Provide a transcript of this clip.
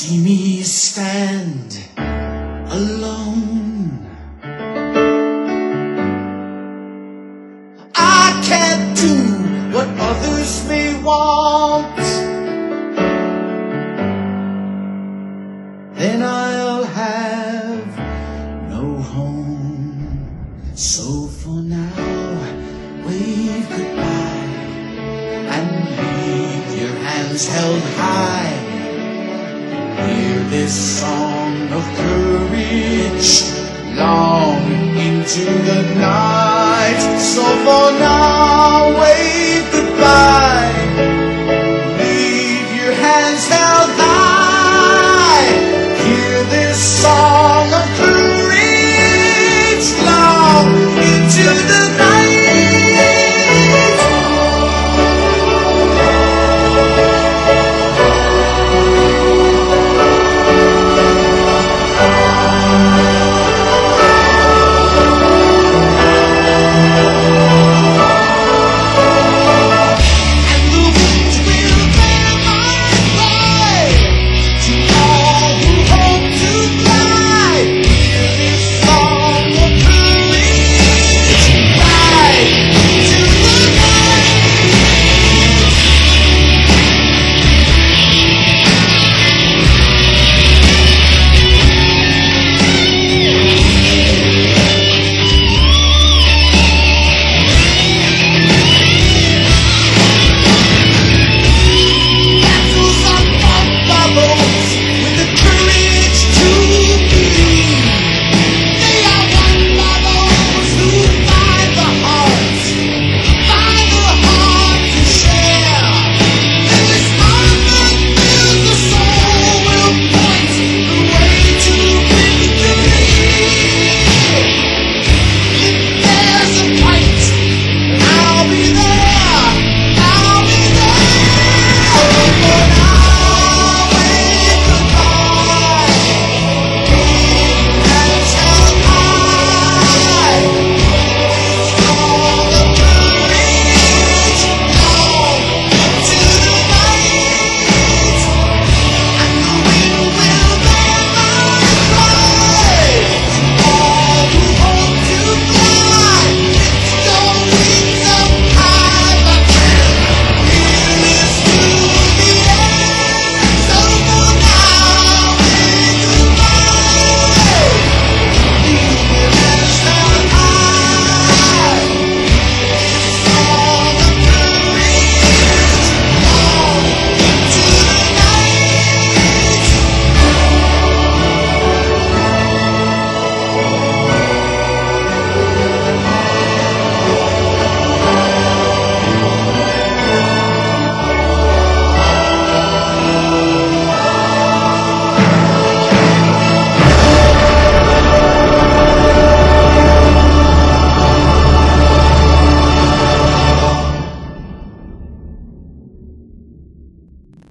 see me stand alone. I can't do what others may want, then I'll have no home. So for now, wave goodbye and leave your hands held high. Hear this song of courage long into the night. So for now,